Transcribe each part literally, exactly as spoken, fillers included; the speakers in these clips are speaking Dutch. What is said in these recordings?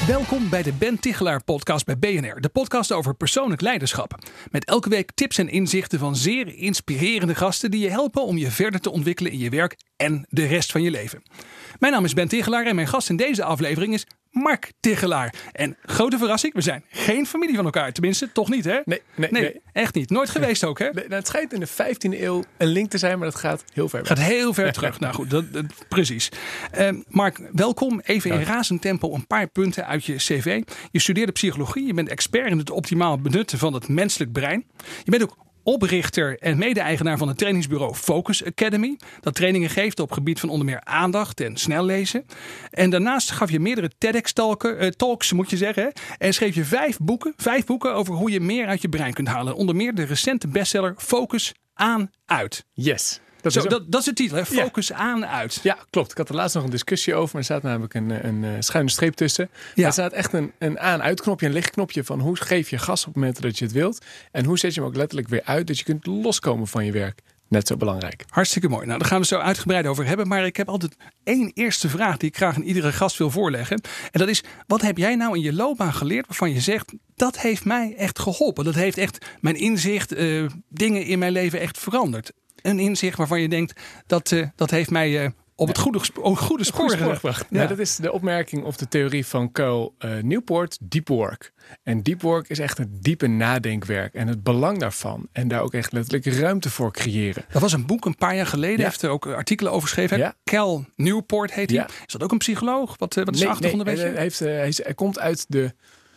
Welkom bij de Ben Tichelaar podcast bij B N R. De podcast over persoonlijk leiderschap. Met elke week tips en inzichten van zeer inspirerende gasten die je helpen om je verder te ontwikkelen in je werk en de rest van je leven. Mijn naam is Ben Tichelaar en mijn gast in deze aflevering is Mark Tichelaar. En grote verrassing, we zijn geen familie van elkaar. Tenminste, toch niet, hè? Nee, nee, nee, nee. Echt niet. Nooit geweest ook, hè? Nee, nou, het schijnt in de vijftiende eeuw een link te zijn, maar dat gaat heel ver weg. Gaat heel ver terug. Nou goed, dat, dat, precies. Uh, Mark, welkom. Even in razend tempo een paar punten uit je cv. Je studeerde psychologie. Je bent expert in het optimaal benutten van het menselijk brein. Je bent ook oprichter en mede-eigenaar van het trainingsbureau Focus Academy. Dat trainingen geeft op gebied van onder meer aandacht en snel lezen. En daarnaast gaf je meerdere TEDx-talks, uh, talks, moet je zeggen. Hè? En schreef je vijf boeken, vijf boeken over hoe je meer uit je brein kunt halen. Onder meer de recente bestseller Focus aan uit. Yes. Dat, Zo, is dat, dat is de titel, hè? Focus ja. aan uit. Ja, klopt. Ik had er laatst nog een discussie over, maar er staat namelijk een, een, een schuine streep tussen. Ja. Er staat echt een, een aan-uit-knopje, een lichtknopje van hoe geef je gas op momenten dat je het wilt. En hoe zet je hem ook letterlijk weer uit, dat je kunt loskomen van je werk. Net zo belangrijk. Hartstikke mooi. Nou, daar gaan we zo uitgebreid over hebben. Maar ik heb altijd één eerste vraag die ik graag aan iedere gast wil voorleggen. En dat is, wat heb jij nou in je loopbaan geleerd waarvan je zegt, dat heeft mij echt geholpen. Dat heeft echt mijn inzicht, uh, dingen in mijn leven echt veranderd. Een inzicht waarvan je denkt, dat, uh, dat heeft mij uh, op het goede, oh, goede spoor gebracht. Ja. Ja, dat is de opmerking of de theorie van Cal uh, Newport, deep work. En deep work is echt het diepe nadenkwerk en het belang daarvan. En daar ook echt letterlijk ruimte voor creëren. Dat was een boek een paar jaar geleden. Ja. Heeft er ook artikelen over geschreven. Ja. Cal Newport heet hij. Ja. Is dat ook een psycholoog? Wat, wat is nee, de achtergrond nee, een beetje? Hij, heeft, uh, hij, is, hij komt uit de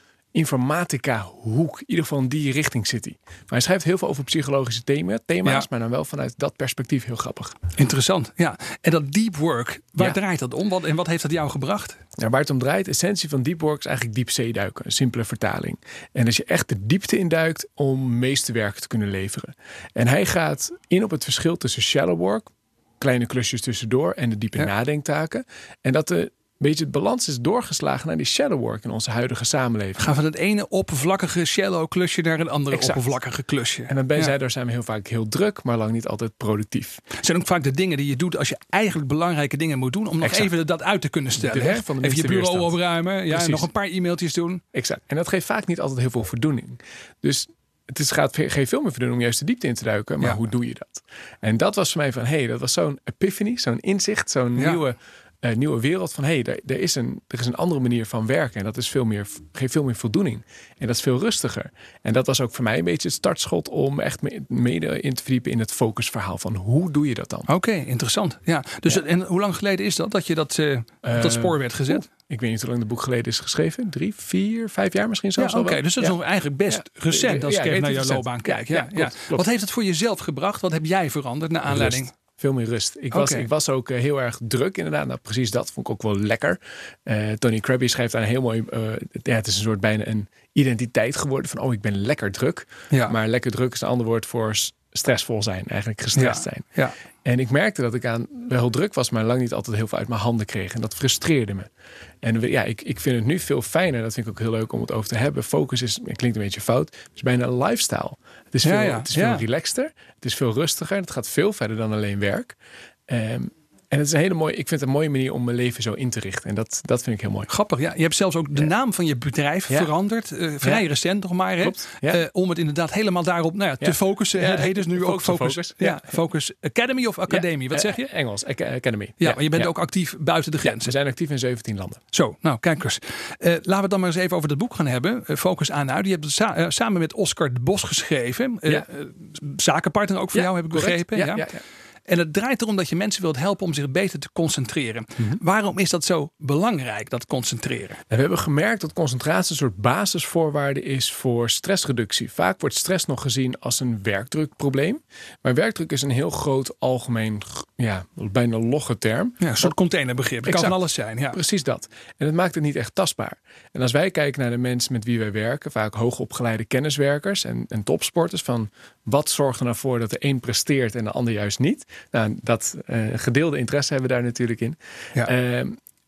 informatica hoek. In ieder geval in die richting zit hij. Maar hij schrijft heel veel over psychologische thema, thema's. Ja. Maar dan wel vanuit dat perspectief heel grappig. Interessant, ja. En dat deep work, waar ja. draait dat om? Wat, en wat heeft dat jou gebracht? Ja, waar het om draait, de essentie van deep work is eigenlijk diepzee duiken. Een simpele vertaling. En als je echt de diepte induikt om meesterwerk te kunnen leveren. En hij gaat in op het verschil tussen shallow work, kleine klusjes tussendoor, en de diepe ja. nadenktaken. En dat de beetje het balans is doorgeslagen naar die shallow work in onze huidige samenleving. Gaan van het ene oppervlakkige shallow klusje naar een andere exact. oppervlakkige klusje. En dan ben ja. daar zijn we heel vaak heel druk, maar lang niet altijd productief. Het zijn ook vaak de dingen die je doet als je eigenlijk belangrijke dingen moet doen, om nog exact. even dat uit te kunnen stellen. De van de even je bureau weerstand. opruimen, ja, en nog een paar e-mailtjes doen. Exact. En dat geeft vaak niet altijd heel veel voldoening. Dus het is, gaat, geeft veel meer voldoening om juist de diepte in te duiken. Maar ja. hoe doe je dat? En dat was voor mij van, hé, hey, dat was zo'n epiphany, zo'n inzicht, zo'n ja. nieuwe Uh, nieuwe wereld van hé, hey, er, er, is een, er is een andere manier van werken en dat is veel meer, geeft veel meer voldoening en dat is veel rustiger. En dat was ook voor mij een beetje het startschot om echt mede in te verdiepen in het focusverhaal van hoe doe je dat dan? Oké, okay, interessant. Ja, dus ja. En hoe lang geleden is dat dat je dat uh, op dat spoor werd gezet? Uh, Ik weet niet hoe lang het boek geleden is geschreven. Drie, vier, vijf jaar misschien zelfs. Ja, Oké, okay, dus dat is ja. nog eigenlijk best ja. recent als ja, ik even naar jouw loopbaan kijk. Ja, ja, klopt, ja. Klopt. Wat heeft het voor jezelf gebracht? Wat heb jij veranderd naar aanleiding? Rust. Veel meer rust. Ik was, okay. ik was ook uh, heel erg druk inderdaad. Nou, precies dat vond ik ook wel lekker. Uh, Tony Crabbe schrijft daar een heel mooi... Uh, ja, het is een soort bijna een identiteit geworden van... oh, ik ben lekker druk. Ja. Maar lekker druk is een ander woord voor stressvol zijn. Eigenlijk gestrest ja. zijn. Ja. En ik merkte dat ik aan wel heel druk was... maar lang niet altijd heel veel uit mijn handen kreeg. En dat frustreerde me. En ja, ik, ik vind het nu veel fijner. Dat vind ik ook heel leuk om het over te hebben. Focus is, het klinkt een beetje fout... het is bijna een lifestyle. Het is veel, ja, ja. Het is veel ja. relaxter. Het is veel rustiger. Het gaat veel verder dan alleen werk. Um, En het is een hele mooie, ik vind het een mooie manier om mijn leven zo in te richten. En dat, dat vind ik heel mooi. Grappig, ja. Je hebt zelfs ook de ja. naam van je bedrijf ja. veranderd. Uh, vrij ja. recent nog maar. Hè? Ja. Uh, om het inderdaad helemaal daarop nou ja, te ja. focussen. Ja. Het heet dus nu focus, ook Focus, focus. Ja. Ja. Focus Academy of Academie. Ja. Wat zeg je? Engels, Academy. Ja, ja. maar je bent ja. ook actief buiten de grenzen. Ja, we zijn actief in zeventien landen. Zo, nou kijk eens. Uh, laten we dan maar eens even over dat boek gaan hebben. Uh, Focus aan uit. Je hebt het sa- uh, samen met Oscar de Bos geschreven. Uh, ja. uh, zakenpartner ook voor ja. jou, heb ik Correct. begrepen. Ja, ja. Ja, ja. En het draait erom dat je mensen wilt helpen om zich beter te concentreren. Mm-hmm. Waarom is dat zo belangrijk, dat concentreren? We hebben gemerkt dat concentratie een soort basisvoorwaarde is voor stressreductie. Vaak wordt stress nog gezien als een werkdrukprobleem. Maar werkdruk is een heel groot algemeen, ja, bijna logge term. Ja, een soort containerbegrip. Het kan van alles zijn. Ja. Precies dat. En het maakt het niet echt tastbaar. En als wij kijken naar de mensen met wie wij werken, vaak hoogopgeleide kenniswerkers en, en topsporters, van wat zorgt er nou voor dat de een presteert en de ander juist niet? Nou, dat uh, gedeelde interesse hebben we daar natuurlijk in. Ja. Uh,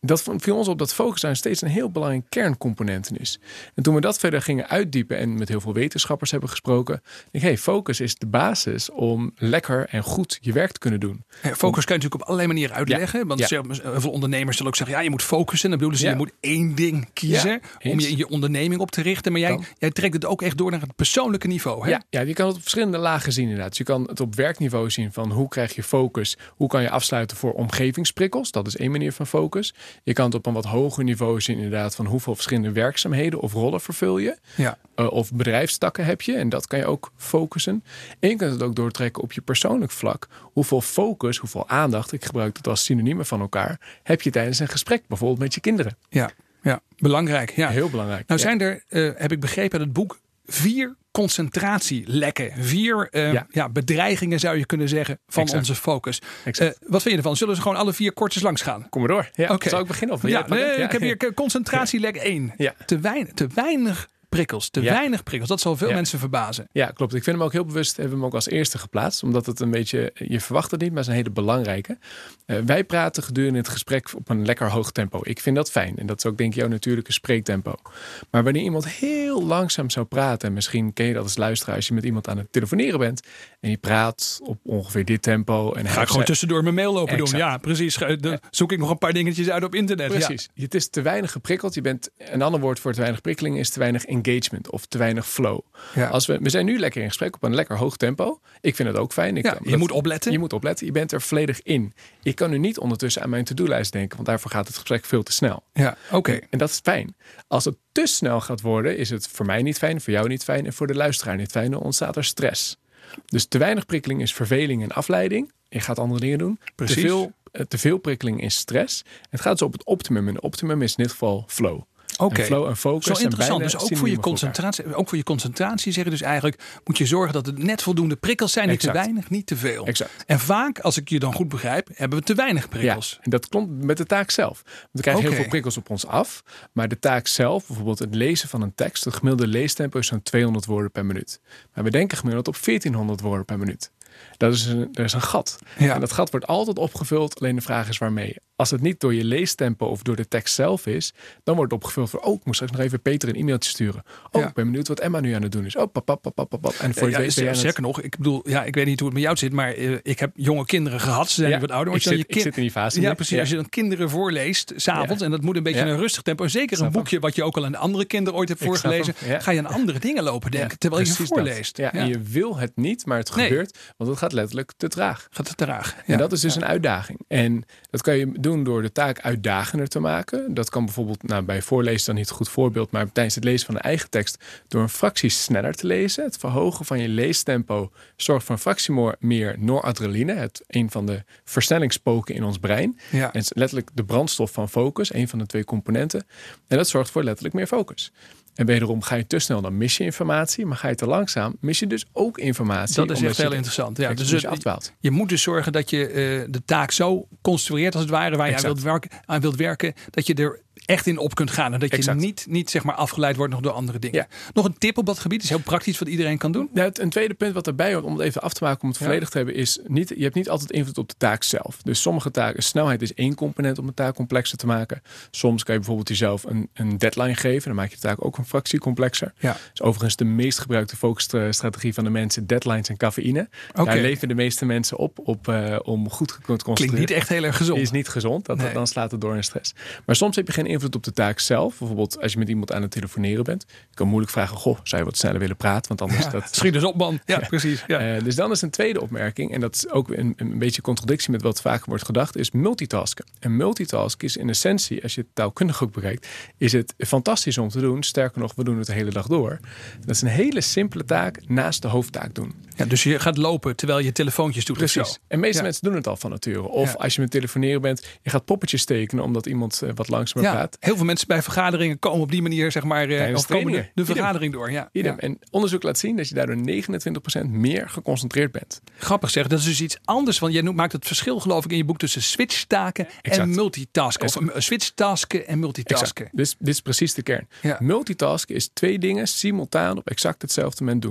dat viel ons op dat focus daar steeds een heel belangrijke kerncomponent is. En toen we dat verder gingen uitdiepen en met heel veel wetenschappers hebben gesproken, denk ik, hey, focus is de basis om lekker en goed je werk te kunnen doen. Ja, focus kan je natuurlijk op allerlei manieren uitleggen. Ja. Want ja. heel veel ondernemers zullen ook zeggen, ja, je moet focussen. Dan bedoelen ze, ja. je moet één ding kiezen ja, om je, je onderneming op te richten. Maar jij, jij trekt het ook echt door naar het persoonlijke niveau. Hè? Ja, ja, je kan het op verschillende lagen zien inderdaad. Dus je kan het op werkniveau zien van hoe krijg je focus, hoe kan je afsluiten voor omgevingsprikkels. Dat is één manier van focus. Je kan het op een wat hoger niveau zien inderdaad van hoeveel verschillende werkzaamheden of rollen vervul je. Ja. Uh, of bedrijfstakken heb je en dat kan je ook focussen. En je kunt het ook doortrekken op je persoonlijk vlak. Hoeveel focus, hoeveel aandacht, ik gebruik dat als synoniemen van elkaar, heb je tijdens een gesprek, bijvoorbeeld met je kinderen. Ja, ja. belangrijk. Ja. Heel belangrijk. Nou ja. zijn er, uh, heb ik begrepen uit het boek, vier concentratielekken. Vier uh, ja. Ja, bedreigingen zou je kunnen zeggen van exact. onze focus. Uh, wat vind je ervan? Zullen ze gewoon alle vier kortjes langs gaan? Kom maar door. Ja, okay. Zal ik beginnen? Of ja, nee, ja, ik heb hier concentratielek één. Ja. Te, wein, te weinig prikkels. Te ja. weinig prikkels. Dat zal veel ja. mensen verbazen. Ja, klopt. Ik vind hem ook heel bewust. Hebben we hem ook als eerste geplaatst. Omdat het een beetje, je verwacht het niet, maar het is een hele belangrijke. Uh, wij praten gedurende het gesprek op een lekker hoog tempo. Ik vind dat fijn. En dat is ook denk ik jouw natuurlijke spreektempo. Maar wanneer iemand heel langzaam zou praten. En misschien ken je dat als luisteraar als je met iemand aan het telefoneren bent. En je praat op ongeveer dit tempo. En ga ik gewoon tussendoor mijn mail lopen exact. doen. Ja, precies. Dan zoek ik nog een paar dingetjes uit op internet. Precies. Ja. Het is te weinig geprikkeld. Je bent, een ander woord voor te weinig prikkeling is te weinig engagement of te weinig flow. Ja. Als we, we zijn nu lekker in gesprek op een lekker hoog tempo. Ik vind het ook fijn. Ik, ja, je dat, moet opletten. Je moet opletten. Je bent er volledig in. Ik kan nu niet ondertussen aan mijn to-do-lijst denken, want daarvoor gaat het gesprek veel te snel. Ja, oké. Okay. En, en dat is fijn. Als het te snel gaat worden, is het voor mij niet fijn, voor jou niet fijn en voor de luisteraar niet fijn. Dan ontstaat er stress. Dus te weinig prikkeling is verveling en afleiding. Je gaat andere dingen doen. Precies. Te veel, te veel prikkeling is stress. Het gaat dus op het optimum. En het optimum is in dit geval flow. Oké, okay. Flow en focus. Zo interessant. Dus ook voor je concentratie, voor ook voor je concentratie zeggen dus eigenlijk moet je zorgen dat het net voldoende prikkels zijn. Niet exact. te weinig, niet te veel. Exact. En vaak, als ik je dan goed begrijp, hebben we te weinig prikkels. Ja, en dat klopt met de taak zelf. Want we krijgen okay. heel veel prikkels op ons af. Maar de taak zelf, bijvoorbeeld het lezen van een tekst, het gemiddelde leestempo is zo'n tweehonderd woorden per minuut. Maar we denken gemiddeld op veertienhonderd woorden per minuut. Dat is een, dat is een gat. Ja. En dat gat wordt altijd opgevuld. Alleen de vraag is waarmee. Als het niet door je leestempo of door de tekst zelf is, dan wordt het opgevuld voor, oh, ik moet straks nog even Peter een e-mailtje sturen. Oh, ja. ik ben benieuwd wat Emma nu aan het doen is. Oh, pap, pap, pap, pap, pap. En voor ja, je ja, weet, zeker nog. Ik bedoel, ja, ik weet niet hoe het met jou zit, maar uh, ik heb jonge kinderen gehad. Ze zijn ja, wat ouder. Ik, zit, je kind... ik zit in die fase. Ja, precies. Ja. Als je dan kinderen voorleest, s'avonds, ja. en dat moet een beetje ja. een rustig tempo. Zeker een boekje wat je ook al aan andere kinderen ooit hebt ik voorgelezen. Ja. Ga je aan andere dingen lopen denken, ja, terwijl je voorleest. Ja, ja. En je wil het niet, maar het nee. gebeurt. Want het gaat letterlijk te traag. Gaat het traag. Ja. En dat is dus ja. een uitdaging. En dat kan je doen door de taak uitdagender te maken. Dat kan bijvoorbeeld, nou, bij voorlezen dan niet een goed voorbeeld, maar tijdens het lezen van de eigen tekst door een fractie sneller te lezen. Het verhogen van je leestempo zorgt voor een fractie meer noradrenaline. Het een van de versnellingspoken in ons brein. Ja. En het is letterlijk de brandstof van focus, een van de twee componenten. En dat zorgt voor letterlijk meer focus. En wederom, ga je te snel, dan mis je informatie. Maar ga je te langzaam, mis je dus ook informatie. Dat is echt heel interessant. Ja, dus je, afdwaalt. je moet dus zorgen dat je uh, de taak zo construeert als het ware, waar je aan wilt, werken, aan wilt werken, dat je er echt in op kunt gaan. En dat je exact. niet, niet zeg maar afgeleid wordt nog door andere dingen. Ja. Nog een tip op dat gebied, is heel praktisch wat iedereen kan doen. Ja, een tweede punt wat erbij hoort, om het even af te maken, om het volledig ja. te hebben, is niet, je hebt niet altijd invloed op de taak zelf. Dus sommige taken, snelheid is één component om een taak complexer te maken. Soms kan je bijvoorbeeld jezelf een, een deadline geven. Dan maak je de taak ook een fractie complexer. Ja. Dat is overigens de meest gebruikte focusstrategie van de mensen, deadlines en cafeïne. Okay. Daar leven de meeste mensen op, op uh, om goed te concentreren. Klinkt niet echt heel erg gezond. Is niet gezond, dat, nee. dan slaat het door in stress. Maar soms heb je geen invloed op de taak zelf. Bijvoorbeeld als je met iemand aan het telefoneren bent. Je kan moeilijk vragen, goh, zou je wat sneller willen praten? Want anders ja, dat... Schiet dus op, man. Ja, ja. precies. Ja. Uh, dus dan is een tweede opmerking, en dat is ook een, een beetje contradictie met wat vaker wordt gedacht, is multitasken. En multitasken is in essentie, als je het taalkundig ook bekijkt, is het fantastisch om te doen. Sterker nog, we doen het de hele dag door. Dat is een hele simpele taak naast de hoofdtaak doen. Ja, dus je gaat lopen terwijl je telefoontjes doet. Precies. En meeste ja. mensen doen het al van nature. Of ja. als je met telefoneren bent, je gaat poppetjes tekenen omdat iemand uh, wat langzamer ja. praat. Heel veel mensen bij vergaderingen komen op die manier, zeg maar, uh, of komen de, de vergadering door. Ja. Ja. En onderzoek laat zien dat je daardoor negenentwintig procent meer geconcentreerd bent. Grappig zeg, dat is dus iets anders. Want jij maakt het verschil, geloof ik, in je boek tussen switchtaken en multitasken. Of uh, switchtasken en multitasken. Dus dit is precies de kern. Ja. Multitasken is twee dingen simultaan op exact hetzelfde moment doen.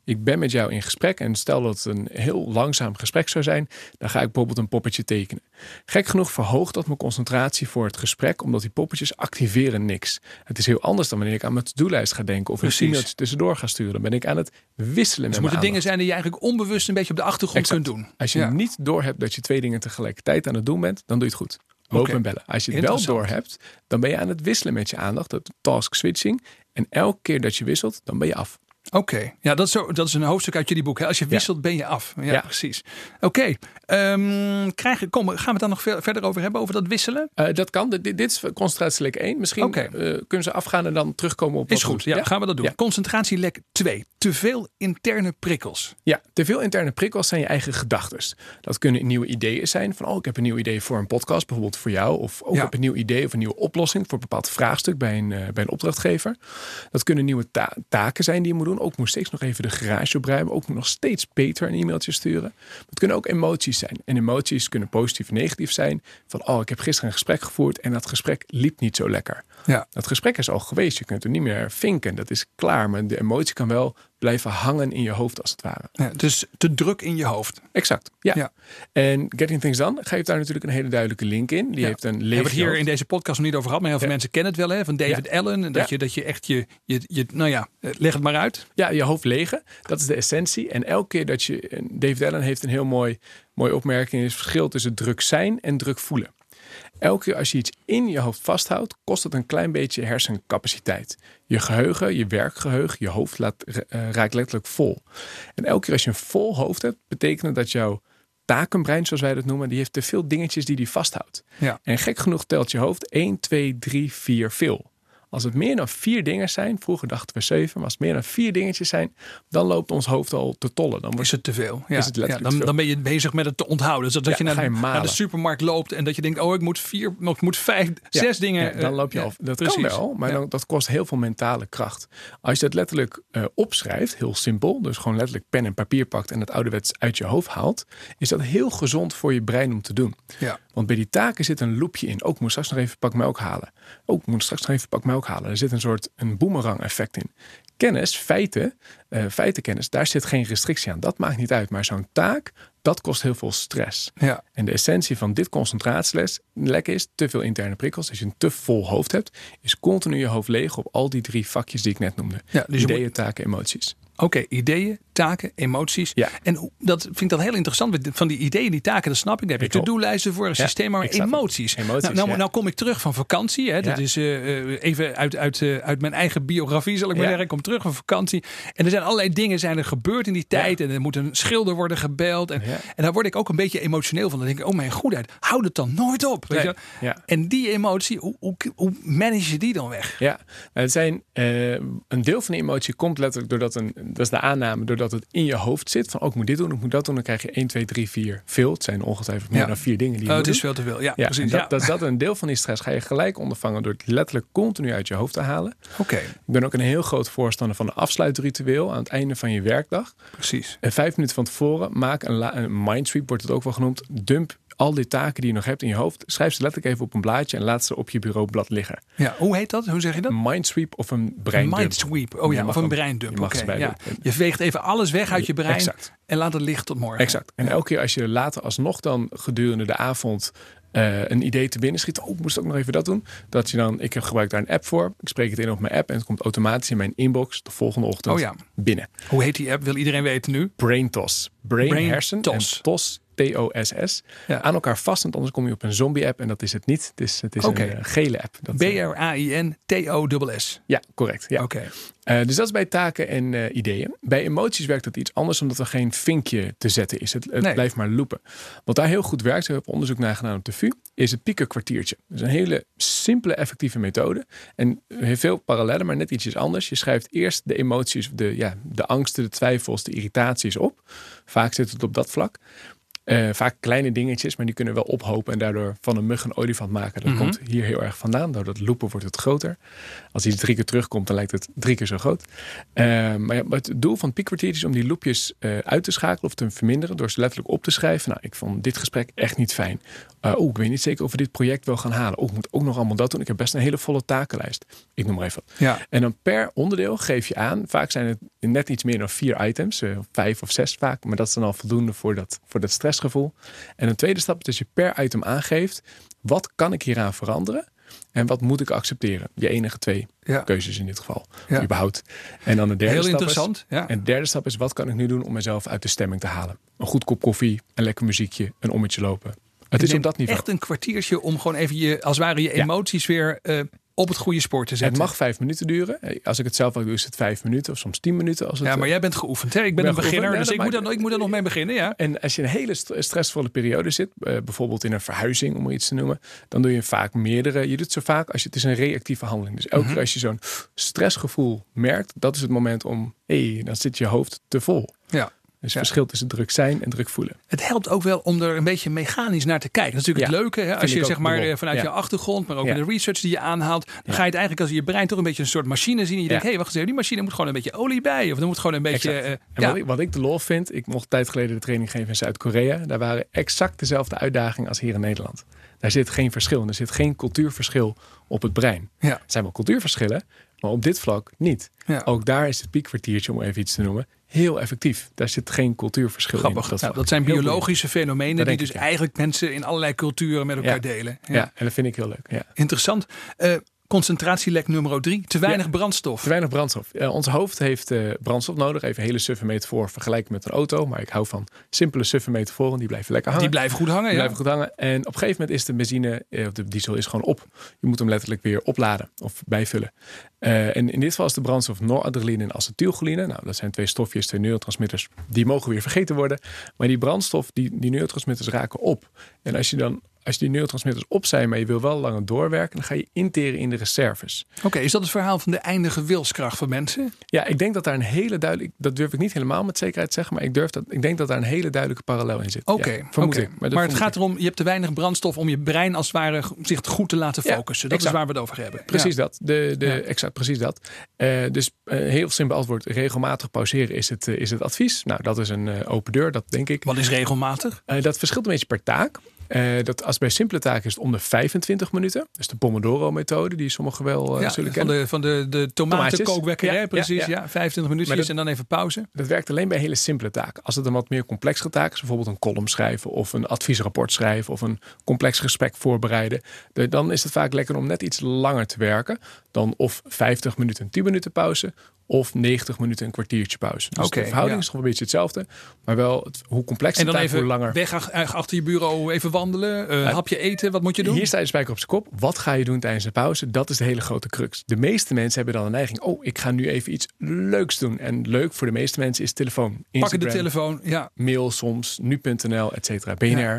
Ik ben met jou in gesprek en stel dat het een heel langzaam gesprek zou zijn, dan ga ik bijvoorbeeld een poppetje tekenen. Gek genoeg verhoogt dat mijn concentratie voor het gesprek, omdat die poppetjes activeren niks. Het is heel anders dan wanneer ik aan mijn to-do-lijst ga denken of een e-mailtje tussendoor ga sturen. Dan ben ik aan het wisselen. Dus het moeten dingen zijn die je eigenlijk onbewust een beetje op de achtergrond exact. kunt doen. Als je ja. niet doorhebt dat je twee dingen tegelijkertijd aan het doen bent, dan doe je het goed. Lopen okay. en bellen. Als je het wel doorhebt, dan ben je aan het wisselen met je aandacht. Dat task switching. En elke keer dat je wisselt, dan ben je af. Oké, okay. ja, dat is, zo, dat is een hoofdstuk uit jullie boek. Hè? Als je wisselt, ja. ben je af. Ja, ja. precies. Oké, okay. um, gaan we het dan nog veel verder over hebben, over dat wisselen? Uh, dat kan. Dit, dit is concentratielek één. Misschien okay. uh, kunnen ze afgaan en dan terugkomen op wat is goed, ja, ja, gaan we dat doen. Ja. Concentratielek twee. Te veel interne prikkels. Ja, te veel interne prikkels zijn je eigen gedachten. Dat kunnen nieuwe ideeën zijn. Van, oh, ik heb een nieuw idee voor een podcast, bijvoorbeeld voor jou. Of ook ja. heb een nieuw idee of een nieuwe oplossing voor een bepaald vraagstuk bij een, uh, bij een opdrachtgever. Dat kunnen nieuwe ta- taken zijn die je moet doen. Ook moet steeds nog even de garage opruimen. Ook moet nog steeds Peter een e-mailtje sturen. Het kunnen ook emoties zijn. En emoties kunnen positief of negatief zijn. Van, oh, ik heb gisteren een gesprek gevoerd en dat gesprek liep niet zo lekker. Ja. Dat gesprek is al geweest. Je kunt er niet meer vinken. Dat is klaar. Maar de emotie kan wel blijven hangen in je hoofd als het ware. Ja, dus te druk in je hoofd. Exact, ja. ja. En Getting Things Done geeft daar natuurlijk een hele duidelijke link in. Die ja. heeft een We hebben het hier in deze podcast nog niet over gehad, maar heel veel ja. mensen kennen het wel, hè, van David ja. Allen. Dat, ja. je, dat je echt je, je, je, nou ja, leg het maar uit. Ja, je hoofd legen. Dat is de essentie. En elke keer dat je, David Allen heeft een heel mooi, mooie opmerking, is het verschil tussen druk zijn en druk voelen. Elke keer als je iets in je hoofd vasthoudt, kost het een klein beetje hersencapaciteit. Je geheugen, je werkgeheugen, je hoofd laat, uh, raakt letterlijk vol. En elke keer als je een vol hoofd hebt, betekent dat jouw takenbrein, zoals wij dat noemen, die heeft te veel dingetjes die die vasthoudt. Ja. En gek genoeg telt je hoofd één, twee, drie, vier veel. Als het meer dan vier dingen zijn, vroeger dachten we zeven, maar als het meer dan vier dingetjes zijn, dan loopt ons hoofd al te tollen. Dan wordt, is het te veel. Ja. Is het letterlijk ja, dan, te veel. dan ben je bezig met het te onthouden. Dus dat ja, je, naar, je naar de supermarkt loopt en dat je denkt, oh, ik moet vier, ik moet vijf, ja, zes dingen. Ja, dan loop je ja, af. Dat precies. kan wel, maar ja. dan, dat kost heel veel mentale kracht. Als je dat letterlijk uh, opschrijft, heel simpel, dus gewoon letterlijk pen en papier pakt en het ouderwets uit je hoofd haalt, is dat heel gezond voor je brein om te doen. Ja. Want bij die taken zit een loopje in. Ook, ik moet straks nog even pak melk halen. Ook, ik moet straks nog even pak melk halen. Er zit een soort een boemerang effect in. Kennis, feiten, uh, feitenkennis, daar zit geen restrictie aan. Dat maakt niet uit. Maar zo'n taak, dat kost heel veel stress. Ja. En de essentie van dit concentratielek is te veel interne prikkels. Als je een te vol hoofd hebt, is continu je hoofd leeg op al die drie vakjes die ik net noemde. Ja, dus ideeën, moet... taken, emoties. Oké, okay, ideeën, taken, emoties. Ja. En dat vind ik dat heel interessant. Van die ideeën, die taken, dat snap ik. Daar heb je to-do-lijsten voor, een ja, systeem, maar emoties. emoties nou, nou, ja. nou kom ik terug van vakantie. Hè. Ja. Dat is uh, even uit, uit, uh, uit mijn eigen biografie, zal ik maar ja. zeggen. Ik kom terug van vakantie. En er zijn allerlei dingen zijn er gebeurd in die tijd. Ja. En er moet een schilder worden gebeld. En, ja. en daar word ik ook een beetje emotioneel van. Dan denk ik, oh mijn goedheid, houd het dan nooit op. Weet nee. je? Ja. En die emotie, hoe, hoe, hoe manage je die dan weg? Ja, het zijn, uh, een deel van de emotie komt letterlijk doordat een, dat is de aanname, doordat het in je hoofd zit. Van, oh, ik moet dit doen, ik moet dat doen. Dan krijg je één, twee, drie, vier veel. Het zijn ongetwijfeld meer ja. dan vier dingen die je oh, moet het is doen. veel te veel, ja, ja precies. Dat, ja. dat, dat een deel van die stress ga je gelijk ondervangen door het letterlijk continu uit je hoofd te halen. Oké. Okay. Ik ben ook een heel groot voorstander van een afsluitritueel aan het einde van je werkdag. Precies. En vijf minuten van tevoren, maak een, la- een mindsweep, wordt het ook wel genoemd. Dump al die taken die je nog hebt in je hoofd. Schrijf ze letterlijk even op een blaadje en laat ze op je bureaublad liggen. Ja, hoe heet dat? Hoe zeg je dat? Een mindsweep of een breindump. Een mindsweep, oh ja, of een breindump. Je, okay, ja. je veegt even alles weg uit je brein exact. En laat het liggen tot morgen. Exact. En elke keer als je later alsnog dan gedurende de avond Uh, een idee te binnen schiet. Oh, ik moest ook nog even dat doen. Dat je dan, ik heb gebruik daar een app voor. Ik spreek het in op mijn app en het komt automatisch in mijn inbox de volgende ochtend oh ja. binnen. Hoe heet die app? Wil iedereen weten nu? BrainTos. Brain, Brain hersen tos. En tos, T O S S. Ja. Aan elkaar vast, want anders kom je op een zombie-app en dat is het niet. Het is, het is okay. een uh, gele app. Dat, B R A I N T O S S. Ja, correct. Ja. Okay. Uh, dus dat is bij taken en uh, ideeën. Bij emoties werkt dat iets anders, omdat er geen vinkje te zetten is. Het, het nee. blijft maar loopen. Wat daar heel goed werkt, we hebben onderzoek naar gedaan op de V U, is het piekenkwartiertje. Dat is een hele simpele, effectieve methode. En heeft veel parallellen, maar net ietsjes anders. Je schrijft eerst de emoties, de, ja, de angsten, de twijfels, de irritaties op. Vaak zit het op dat vlak. Uh, vaak kleine dingetjes, maar die kunnen wel ophopen en daardoor van een mug een olifant maken. Dat mm-hmm. komt hier heel erg vandaan. Door dat loopen wordt het groter. Als hij drie keer terugkomt, dan lijkt het drie keer zo groot. Uh, maar, ja, maar het doel van het piekkwartier is om die loopjes uh, uit te schakelen of te verminderen door ze letterlijk op te schrijven. Nou, ik vond dit gesprek echt niet fijn. Uh, oh, ik weet niet zeker of we dit project wel gaan halen. Oh, ik moet ook nog allemaal dat doen. Ik heb best een hele volle takenlijst. Ik noem maar even wat. Ja. En dan per onderdeel geef je aan. Vaak zijn het net iets meer dan vier items. Uh, vijf of zes vaak. Maar dat is dan al voldoende voor dat, voor dat stressgevoel. En een tweede stap is dat je per item aangeeft. Wat kan ik hieraan veranderen? En wat moet ik accepteren? Je enige twee ja. keuzes in dit geval. Ja. Überhaupt. En dan de derde Heel stap interessant. Is, ja. En de derde stap is, wat kan ik nu doen om mezelf uit de stemming te halen? Een goed kop koffie, een lekker muziekje, een ommetje lopen. Het is op dat niveau. Echt een kwartiertje om gewoon even je, als het ware je emoties ja. weer uh, op het goede spoor te zetten. Het mag vijf minuten duren. Als ik het zelf ook doe, is het vijf minuten of soms tien minuten. Als het, ja, maar jij bent geoefend. Hè? Ik ben, ben een beginner, ja, dus ik moet, dan, ik moet er nog mee beginnen. Ja. En als je in een hele stressvolle periode zit, uh, bijvoorbeeld in een verhuizing, om er iets te noemen, dan doe je vaak meerdere. Je doet zo vaak als je, het is een reactieve handeling. Dus elke mm-hmm. keer als je zo'n stressgevoel merkt, dat is het moment om, hé, hey, dan zit je hoofd te vol. Ja. Dus ja. het verschil tussen druk zijn en druk voelen. Het helpt ook wel om er een beetje mechanisch naar te kijken. Dat is natuurlijk ja, het leuke. Hè? Als je zeg maar vanuit ja. je achtergrond, maar ook ja. in de research die je aanhaalt. Dan ja. ga je het eigenlijk als je brein toch een beetje een soort machine zien. En je ja. denkt, hé, hey, wacht eens even, die machine moet gewoon een beetje olie bij. Of er moet gewoon een beetje... Uh, en ja. wat, ik, wat ik de lol vind, ik mocht een tijd geleden de training geven in Zuid-Korea. Daar waren exact dezelfde uitdagingen als hier in Nederland. Daar zit geen verschil. Er zit geen cultuurverschil op het brein. Ja. Er zijn wel cultuurverschillen, maar op dit vlak niet. Ja. Ook daar is het piekkwartiertje, om even iets te noemen, heel effectief. Daar zit geen cultuurverschil Grappig. in. Dat, nou, dat zijn biologische fenomenen dat die dus ik, ja. eigenlijk mensen in allerlei culturen met elkaar ja. delen. Ja. ja, en dat vind ik heel leuk. Ja. Interessant. Uh, Concentratielek nummer drie. Te weinig ja, brandstof. Te weinig brandstof. Uh, ons hoofd heeft uh, brandstof nodig. Even een hele suffe metafoor vergelijken met een auto. Maar ik hou van simpele suffe metaforen. Die blijven lekker hangen. Die blijven goed hangen, die ja. blijven goed hangen. En op een gegeven moment is de benzine, uh, de diesel is gewoon op. Je moet hem letterlijk weer opladen of bijvullen. Uh, en in dit geval is de brandstof noradrenaline en acetylcholine. Nou, dat zijn twee stofjes, twee neurotransmitters. Die mogen weer vergeten worden. Maar die brandstof, die, die neurotransmitters raken op. En als je dan Als die neurotransmitters op zijn, maar je wil wel langer doorwerken, dan ga je interen in de reserves. Oké, okay, is dat het verhaal van de eindige wilskracht van mensen? Ja, ik denk dat daar een hele duidelijke, dat durf ik niet helemaal met zekerheid te zeggen, maar ik durf dat, ik denk dat daar een hele duidelijke parallel in zit. Oké, okay, ja, vermoed okay. ik. Maar, maar het gaat ik. erom, je hebt te weinig brandstof om je brein als het ware zich goed te laten focussen. Ja, dat exact. is waar we het over hebben. Precies ja. dat. De, de, ja. Exact, precies dat. Uh, dus uh, heel simpel antwoord, regelmatig pauzeren is het, uh, is het advies. Nou, dat is een uh, open deur, dat denk ik. Wat is regelmatig? Uh, dat verschilt een beetje per taak. Uh, dat als bij simpele taken is het om de vijfentwintig minuten. Dus de Pomodoro-methode, die sommigen wel uh, ja, zullen van kennen. De, van de, de tomatenkookwekker, ja, precies. Ja, ja. ja, vijfentwintig minuutjes en dan even pauze. Dat werkt alleen bij hele simpele taken. Als het een wat meer complexere taak is, bijvoorbeeld een column schrijven of een adviesrapport schrijven of een complex gesprek voorbereiden, de, dan is het vaak lekker om net iets langer te werken dan of vijftig minuten en tien minuten pauze of negentig minuten een kwartiertje pauze. Dus okay, de verhouding ja. is toch een beetje hetzelfde. Maar wel het, hoe complex en dan taak, even hoe langer. Weg achter je bureau even wandelen. Uh, uh, hapje eten. Wat moet je doen? Hier sta je spijker op zijn kop. Wat ga je doen tijdens de pauze? Dat is de hele grote crux. De meeste mensen hebben dan een neiging. Oh, ik ga nu even iets leuks doen. En leuk voor de meeste mensen is telefoon. Instagram, pakken de telefoon. Ja. Mail soms. Nu punt n l, et cetera. B N R, ja.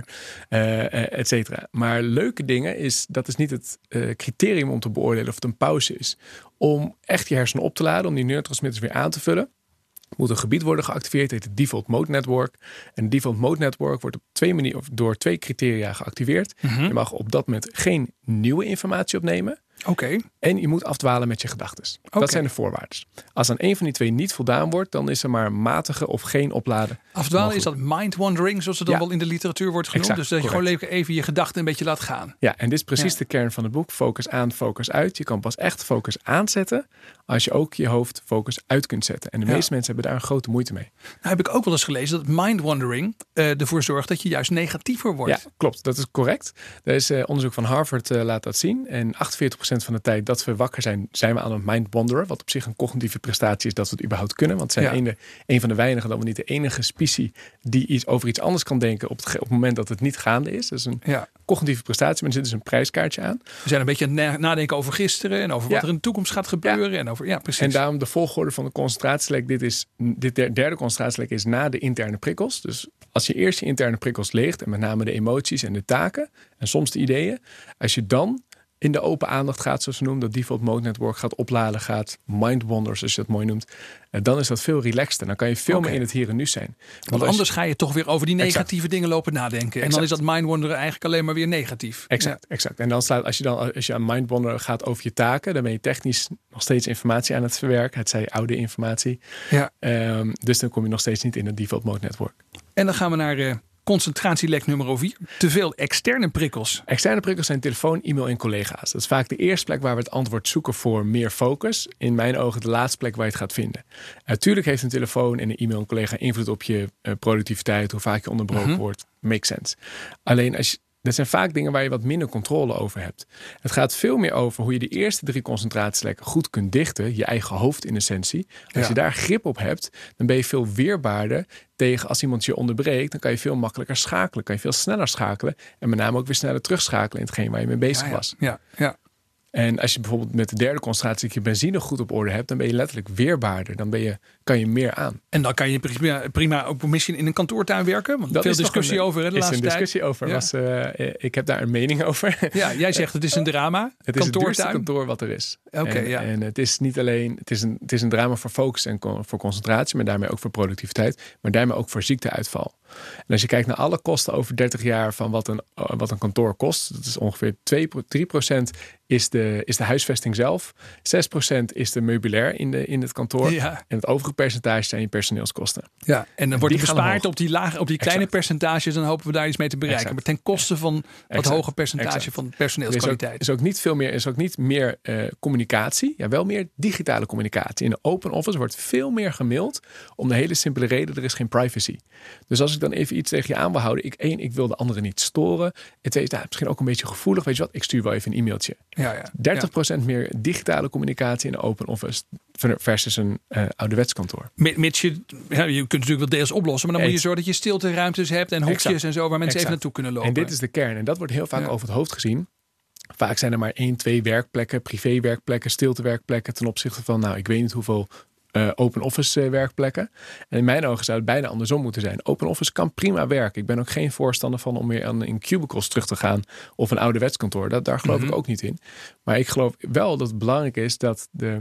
uh, et cetera. Maar leuke dingen is, dat is niet het uh, criterium om te beoordelen of het een pauze is. Om echt je hersenen op te laden, om die neurotransmitters weer aan te vullen, moet een gebied worden geactiveerd, heet het Default Mode Network. En het Default Mode Network wordt op twee manieren, of door twee criteria geactiveerd. Mm-hmm. Je mag op dat moment geen nieuwe informatie opnemen. Oké. Okay. En je moet afdwalen met je gedachten. Okay. Dat zijn de voorwaarden. Als aan een van die twee niet voldaan wordt, dan is er maar matige of geen opladen. Afdwalen, is dat mind wandering, zoals het dan ja. wel in de literatuur wordt genoemd. Exact, dus dat correct. Je gewoon even je gedachten een beetje laat gaan. Ja, en dit is precies ja. de kern van het boek. Focus aan, focus uit. Je kan pas echt focus aanzetten als je ook je hoofd focus uit kunt zetten. En de ja. meeste mensen hebben daar een grote moeite mee. Nou heb ik ook wel eens gelezen dat mind wandering uh, ervoor zorgt dat je juist negatiever wordt. Ja, klopt. Dat is correct. Er is uh, onderzoek van Harvard uh, laat dat zien. En achtenveertig procent van de tijd dat we wakker zijn, zijn we aan het mind wanderen. Wat op zich een cognitieve prestatie is dat we het überhaupt kunnen. Want het zijn ja. een, een van de weinigen, dan wel niet de enige specie die iets over iets anders kan denken op het, op het moment dat het niet gaande is. Dat is een ja. cognitieve prestatie, maar er zit dus een prijskaartje aan. We zijn een beetje aan het nadenken over gisteren en over wat ja. er in de toekomst gaat gebeuren. Ja. En, over, ja, precies. En daarom de volgorde van de concentratielek. Dit is dit derde concentratielek is na de interne prikkels. Dus als je eerst je interne prikkels leegt, en met name de emoties en de taken en soms de ideeën, als je dan in de open aandacht gaat, zoals we noemen, dat default mode network gaat opladen, gaat mindwanders, als je dat mooi noemt, en dan is dat veel relaxter. Dan kan je veel okay. meer in het hier en nu zijn. Want, Want anders je... ga je toch weer over die negatieve exact. dingen lopen nadenken. Exact. En dan is dat mindwanderen eigenlijk alleen maar weer negatief. Exact, ja. exact. En dan staat, als je dan als je aan mindwanderen gaat over je taken, dan ben je technisch nog steeds informatie aan het verwerken. Het zij oude informatie. Ja. Um, dus dan kom je nog steeds niet in het default mode network. En dan gaan we naar uh, concentratielek nummer vier. Te veel externe prikkels. Externe prikkels zijn telefoon, e-mail en collega's. Dat is vaak de eerste plek waar we het antwoord zoeken voor meer focus. In mijn ogen de laatste plek waar je het gaat vinden. Natuurlijk heeft een telefoon en een e-mail en collega invloed op je uh, productiviteit. Hoe vaak je onderbroken mm-hmm. wordt. Makes sense. Alleen als je Dat zijn vaak dingen waar je wat minder controle over hebt. Het gaat veel meer over hoe je de eerste drie concentratielekken goed kunt dichten. Je eigen hoofd in essentie. Als ja. je daar grip op hebt, dan ben je veel weerbaarder tegen als iemand je onderbreekt. Dan kan je veel makkelijker schakelen. Kan je veel sneller schakelen. En met name ook weer sneller terugschakelen in hetgeen waar je mee bezig ja, ja. was. Ja, ja. En als je bijvoorbeeld met de derde concentratie je benzine goed op orde hebt, dan ben je letterlijk weerbaarder. Dan ben je, kan je meer aan. En dan kan je prima, prima ook misschien in een kantoortuin werken. Want dat veel is discussie een, over hè, de laatste tijd. Er is een discussie over. Ja. Was, uh, ik heb daar een mening over. Ja, jij zegt het is een drama. Het is het duurste kantoor wat er is. Okay, en, ja. en het is niet alleen, het is, een, het is een drama voor focus en voor concentratie, maar daarmee ook voor productiviteit, maar daarmee ook voor ziekteuitval. En als je kijkt naar alle kosten over dertig jaar van wat een, wat een kantoor kost, dat is ongeveer twee, drie procent is de, is de huisvesting zelf, zes procent is de meubilair in, de, in het kantoor ja. en het overige percentage zijn je personeelskosten. Ja, en dan wordt je bespaard op die, lage, op die kleine exact. percentages, dan hopen we daar iets mee te bereiken. Exact. Maar ten koste van dat exact. hoge percentage exact. van personeelskwaliteit. Er is ook, is ook niet veel meer, is ook niet meer uh, communicatie, ja, wel meer digitale communicatie. In de open office wordt veel meer gemaild om de hele simpele reden, er is geen privacy. Dus als ik dan even iets tegen je aan wil houden, ik één, ik wil de anderen niet storen. En twee, nou, misschien ook een beetje gevoelig, weet je wat, ik stuur wel even een e-mailtje. Ja, ja. dertig procent ja. meer digitale communicatie in de open office versus een uh, ouderwets kantoor. Mits je, ja, je kunt natuurlijk wel deels oplossen, maar dan moet je zorgen dat je stilteruimtes hebt en hokjes exact. en zo waar mensen exact. even naartoe kunnen lopen. En dit is de kern. En dat wordt heel vaak ja. over het hoofd gezien. Vaak zijn er maar één, twee werkplekken, privéwerkplekken, stiltewerkplekken ten opzichte van, nou, ik weet niet hoeveel Uh, open office uh, werkplekken. En in mijn ogen zou het bijna andersom moeten zijn. Open office kan prima werken. Ik ben ook geen voorstander van om weer aan in cubicles terug te gaan of een ouderwets kantoor. Dat, daar geloof mm-hmm. ik ook niet in. Maar ik geloof wel dat het belangrijk is dat de,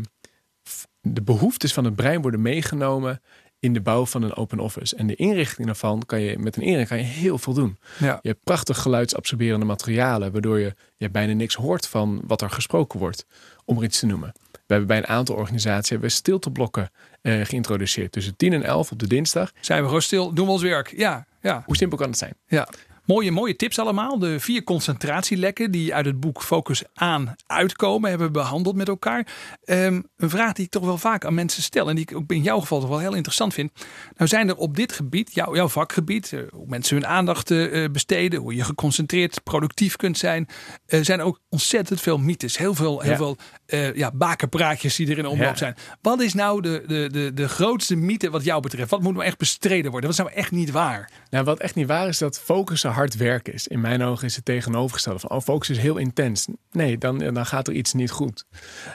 de behoeftes van het brein worden meegenomen in de bouw van een open office. En de inrichting daarvan kan je met een inrichting kan je heel veel doen. Ja. Je hebt prachtig geluidsabsorberende materialen, waardoor je, je bijna niks hoort van wat er gesproken wordt, om er iets te noemen. We hebben bij een aantal organisaties hebben we stilteblokken uh, geïntroduceerd. Tussen tien en elf op de dinsdag. Zijn we gewoon stil, doen we ons werk. Ja, ja. Hoe simpel kan het zijn? Ja. Mooie, mooie tips allemaal. De vier concentratielekken die uit het boek Focus aan uitkomen hebben we behandeld met elkaar. Um, een vraag die ik toch wel vaak aan mensen stel en die ik ook in jouw geval toch wel heel interessant vind. Nou zijn er op dit gebied, jou, jouw vakgebied, uh, hoe mensen hun aandacht uh, besteden, hoe je geconcentreerd productief kunt zijn, uh, zijn er ook ontzettend veel mythes. Heel veel, heel ja. veel uh, ja, bakenpraatjes die er in omloop ja. zijn. Wat is nou de, de, de, de grootste mythe wat jou betreft? Wat moet nou echt bestreden worden? Wat is nou echt niet waar? Nou, wat echt niet waar is dat focussen hard werken is. In mijn ogen is het tegenovergestelde van, oh, focus is heel intens. Nee, dan, dan gaat er iets niet goed.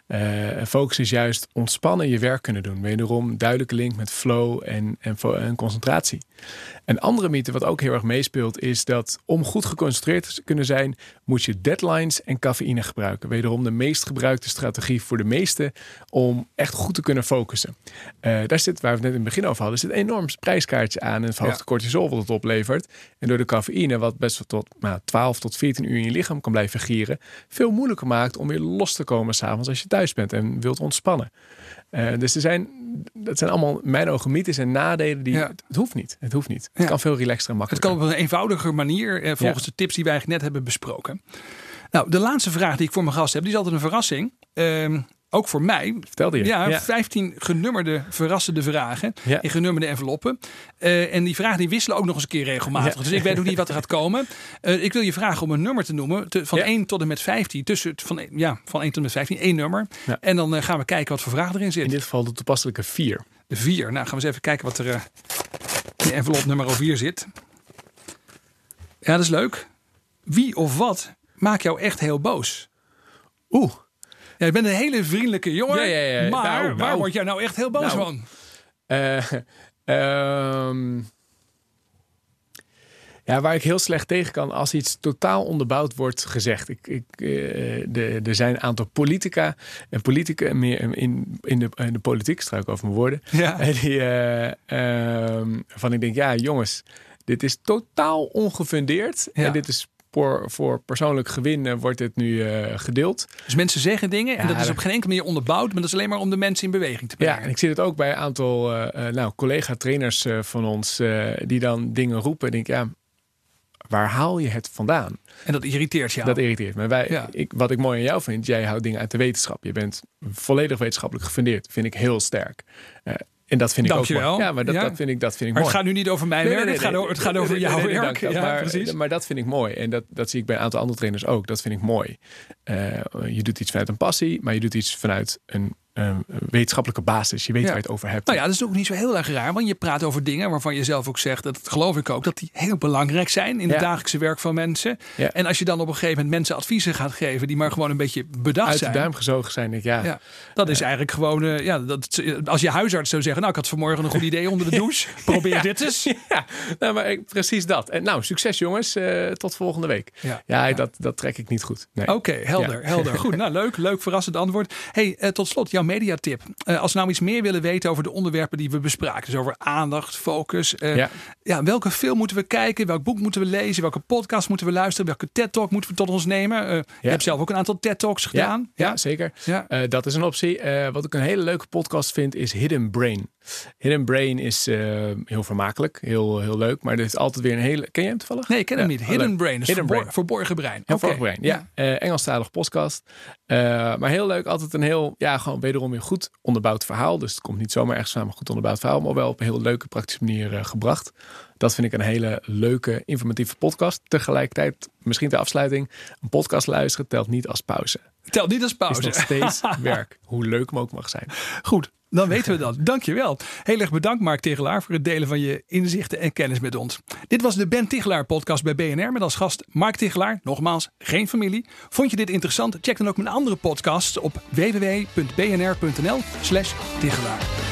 Uh, focus is juist ontspannen je werk kunnen doen. Wederom duidelijke link met flow en, en, en concentratie. Een andere mythe wat ook heel erg meespeelt is dat om goed geconcentreerd te kunnen zijn, moet je deadlines en cafeïne gebruiken. Wederom de meest gebruikte strategie voor de meesten om echt goed te kunnen focussen. Uh, daar zit, waar we het net in het begin over hadden, zit een enorm prijskaartje aan en het verhoogde ja. cortisol wat het oplevert. En door de cafeïne, wat best wel tot nou, twaalf tot veertien uur in je lichaam kan blijven gieren, veel moeilijker maakt om weer los te komen s'avonds als je thuis bent en wilt ontspannen. Uh, dus er zijn, dat zijn allemaal in mijn ogen mythes en nadelen die, ja. het, het hoeft niet. Het hoeft niet. Het ja. kan veel relaxter en makkelijker. Het kan op een eenvoudiger manier, eh, volgens ja. de tips die wij eigenlijk net hebben besproken. Nou, de laatste vraag die ik voor mijn gast heb, die is altijd een verrassing. Uh, Ook voor mij. Vertelde je. Ja, ja. vijftien genummerde verrassende vragen ja. in genummerde enveloppen. Uh, en die vragen die wisselen ook nog eens een keer regelmatig. Ja. Dus ik weet nog niet wat er gaat komen. Uh, ik wil je vragen om een nummer te noemen. Te, van ja. één tot en met vijftien. Tussen, van, ja, van één tot en met vijftien. één nummer. Ja. En dan uh, gaan we kijken wat voor vragen erin zitten. In dit geval de toepasselijke vier. De vier. Nou, gaan we eens even kijken wat er uh, in envelop nummer vier zit. Ja, dat is leuk. Wie of wat maakt jou echt heel boos? Oeh. Ja, je bent een hele vriendelijke jongen, ja, ja, ja. maar nou, nou, waar word jij nou echt heel boos nou, van? Uh, um, Ja, waar ik heel slecht tegen kan als iets totaal onderbouwd wordt gezegd. Ik, ik, uh, de, er zijn een aantal politica en politica meer in, in, de, in de politiek, struik over mijn woorden. Ja. En die, uh, uh, van ik denk, ja jongens, dit is totaal ongefundeerd. Ja. En dit is voor, voor persoonlijk gewin uh, wordt dit nu uh, gedeeld. Dus mensen zeggen dingen en ja, dat is op geen enkele manier onderbouwd. Maar dat is alleen maar om de mensen in beweging te brengen. Ja, en ik zie het ook bij een aantal uh, nou, collega-trainers uh, van ons uh, die dan dingen roepen. Ik denk, ja, waar haal je het vandaan? En dat irriteert jou? Dat irriteert me. Wij, ja. ik, wat ik mooi aan jou vind, jij houdt dingen uit de wetenschap. Je bent volledig wetenschappelijk gefundeerd. Vind ik heel sterk. Uh, en dat vind ik Dankjewel. ook mooi. Ja, maar dat, ja. dat vind ik, dat vind ik maar mooi. Het gaat nu niet over mijn nee, werk. Nee, nee, het, gaat over, het gaat over nee, jouw nee, nee, werk. Dank, ja, maar, precies. maar dat vind ik mooi. En dat, dat zie ik bij een aantal andere trainers ook. Dat vind ik mooi. Uh, je doet iets vanuit een passie, maar je doet iets vanuit een Um, wetenschappelijke basis. Je weet ja. waar je het over hebt. Nou ja, dat is ook niet zo heel erg raar. Want je praat over dingen waarvan je zelf ook zegt, dat geloof ik ook, dat die heel belangrijk zijn in ja. het dagelijkse werk van mensen. Ja. En als je dan op een gegeven moment mensen adviezen gaat geven die maar gewoon een beetje bedacht uit zijn. Uit de duim gezogen zijn. Ik, ja. ja. Dat is eigenlijk gewoon, uh, ja, dat, als je huisarts zou zeggen, nou ik had vanmorgen een goed idee onder de douche. Probeer ja. dit eens. Ja, nou, maar ik, precies dat. En nou, succes jongens. Uh, tot volgende week. Ja, ja, ja. Dat, dat trek ik niet goed. Nee. Oké, okay, helder, ja. helder. Goed, nou leuk, leuk verrassend antwoord. Hey, uh, tot slot, jouw mediatip. Uh, als we nou iets meer willen weten over de onderwerpen die we bespraken. Dus over aandacht, focus. Uh, ja. Ja, welke film moeten we kijken? Welk boek moeten we lezen? Welke podcast moeten we luisteren? Welke TED-talk moeten we tot ons nemen? Uh, ja. Je hebt zelf ook een aantal TED-talks gedaan. Ja, ja zeker. Ja. Uh, dat is een optie. Uh, wat ik een hele leuke podcast vind is Hidden Brain. Hidden Brain is uh, heel vermakelijk. Heel, heel leuk. Maar er is altijd weer een hele... Ken je hem toevallig? Nee, ik ken hem ja, niet. Hidden Brain. Dus verbor- brain. verborgen brein. Ja, verborgen brein. Ja. ja. Uh, Engelstalig podcast. Uh, maar heel leuk. Altijd een heel... Ja, gewoon wederom weer goed onderbouwd verhaal. Dus het komt niet zomaar ergens samen goed onderbouwd verhaal. Maar wel op een heel leuke, praktische manier uh, gebracht. Dat vind ik een hele leuke, informatieve podcast. Tegelijkertijd, misschien ter afsluiting, een podcast luisteren telt niet als pauze. Telt niet als pauze. Is nog steeds werk. Hoe leuk hem ook mag zijn. Goed, dan weten we dat. Dankjewel. Heel erg bedankt Mark Tichelaar voor het delen van je inzichten en kennis met ons. Dit was de Ben Tichelaar podcast bij B N R met als gast Mark Tichelaar. Nogmaals, geen familie. Vond je dit interessant? Check dan ook mijn andere podcasts op w w w punt b n r punt n l slash Tichelaar.